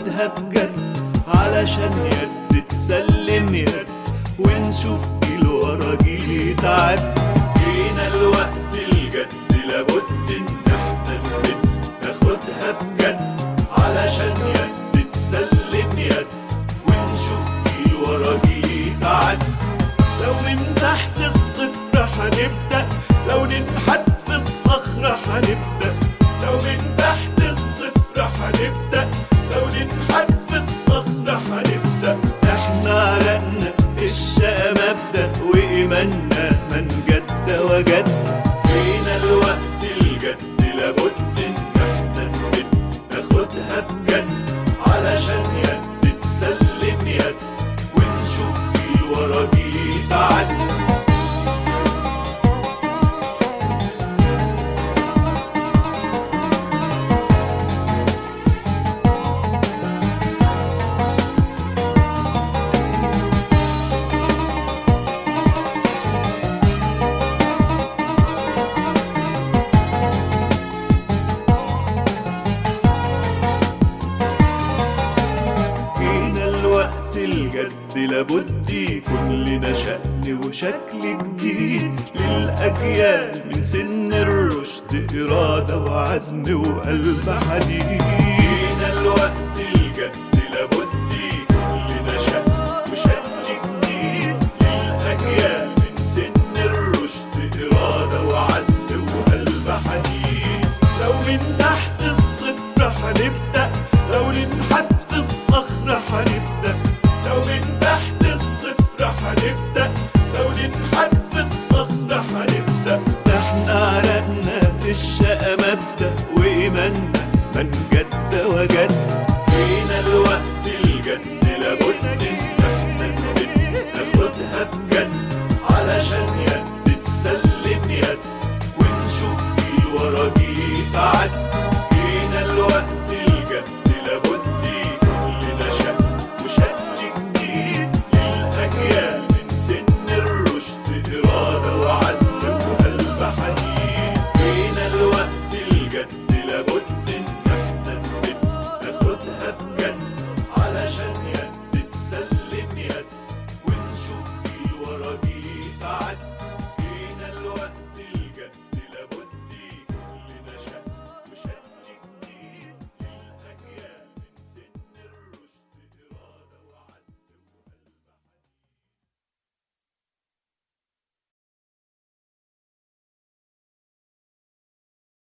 ناخدها بجد علشان يد تسلم يد، ونشوف جيل ورا جيل يتعب. جينا الوقت الجد لابد ان احنا ناخدها بجد علشان يد تسلم يد، ونشوف جيل ورا جيل يتعب. لو من تحت الصفر هنبدأ، لو ننحت في الصخرة هنبدأ، لو من تحت الصفر هنبدأ، لو ننحت في الصخرة هنبدأ. احنا عرقنا في الشقا مبدأ، وإيماننا من جد وجد. جينا الوقت الجد لابد ان احنا ناخدها بجد علشان يد تسلم يد، ونشوف جيل ورا جيل يتعدي. الجد لابد يكون لنا شأن وشكل جديد للأجيال، من سن الرشد إرادة وعزم وقلب حديد.